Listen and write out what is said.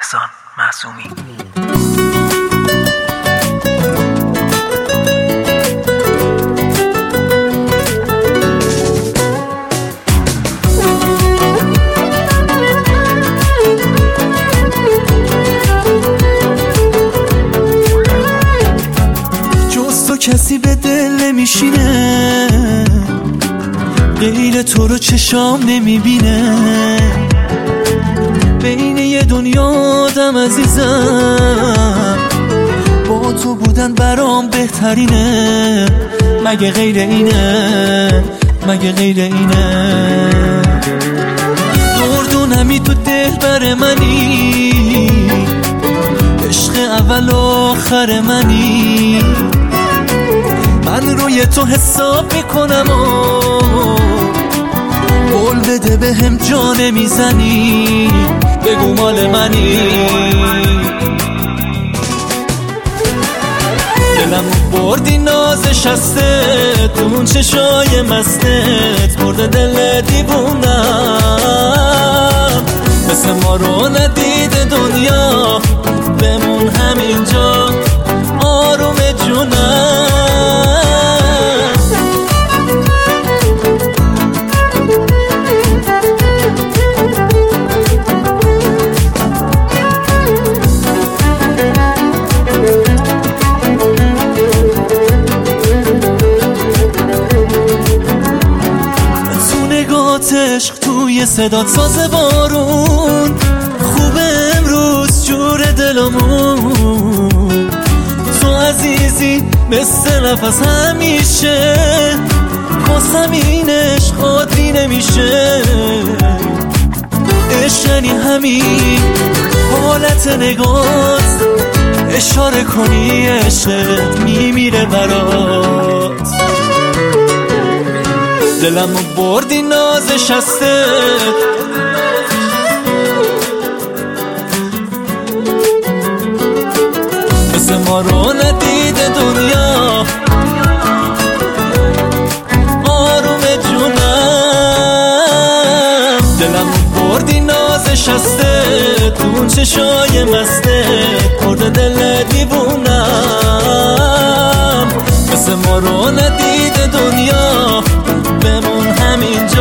احسان معصومی. جز تو کسی به دل نمیشینه، غیر تو رو چشام نمیبینه. بین یه دنیا آدم عزیزم، با تو بودن برام بهترینه. مگه غیر اینه؟ مگه غیر اینه؟ دردونمی تو دل بر منی، عشق اول و آخر منی. من روی تو حساب میکنم و قول بده به هم جا نمیزنی، بگو مال منی. دلم بردی نازش هستت، اون چشای مستت برده دل دیوونم. مثل ما رو ندید دنیا، بمون همینجا آروم جونم. عشق توی صدات ساز بارون، خوبه امروز جور دلمون. تو عزیزی مثل نفس همیشه، واسم این عشق عادی نمیشه. عشق یعنی همین حالت نگات، اشاره کنی عشقت میمیره برات. دلمو بردی نازش هستت، مثل ما رو ندید دنیا آروم جونم. دلمو بردی نازش هستت، اون چشای مستت برده دل دیوونم. مثل ما رو ندید دنیا، بمون همینجا